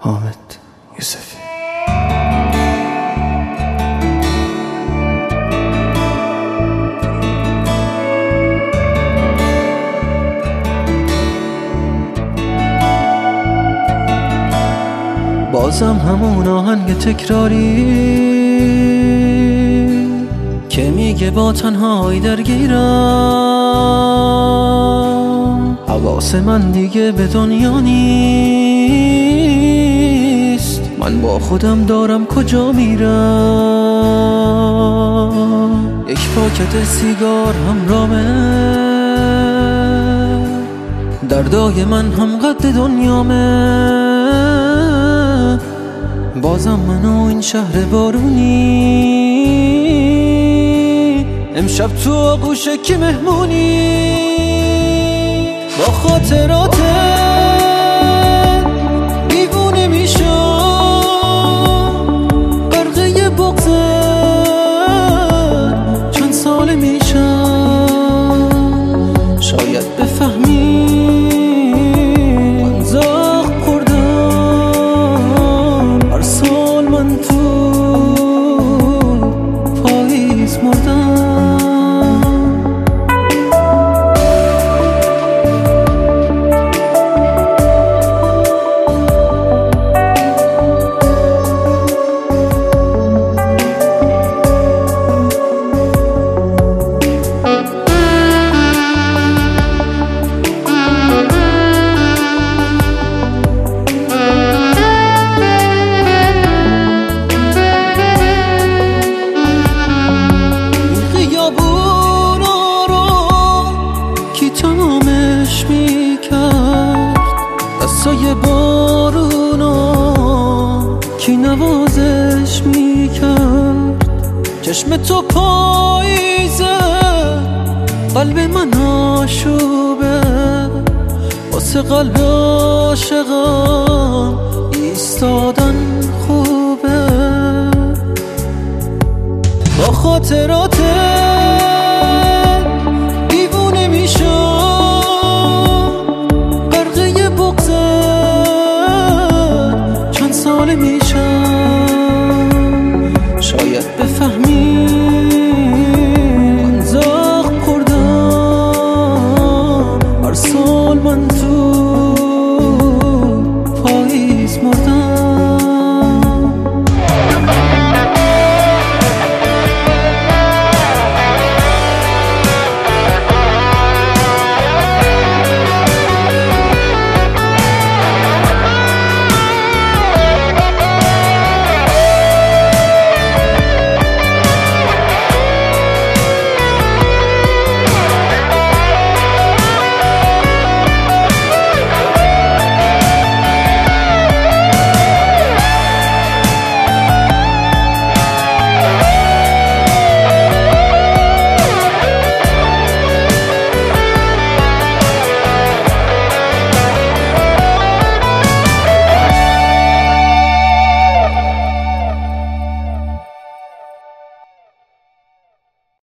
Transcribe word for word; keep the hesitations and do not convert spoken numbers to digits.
حامد یوسفی. بازم همون آهنگ تکراری که میگه با تنهایی درگیرم، حواس من دیگه به دنیا نیست، من با خودم دارم کجا میرم. یک پاکت سیگار همرامه، دردای من هم قد دنیامه، بازم من و این شهر بارونی، امشب تو آغوش کی مهمونی. با خاطرات دیوونه میشم، غرقه بغضت چند ساله میشم. شاید بفهمی من زخم خوردم، هر سال من تو پاییز مردم. تمامش میکرد دستای بارونا، کی نوازش میکرد. چشم تو پاییزه، قلب من آشوبه، واسه قلب عاشقم ایستادن خوبه. با خاطرات شاید بفهمی من زخم خوردم، هر سال من تو پاییز مردم.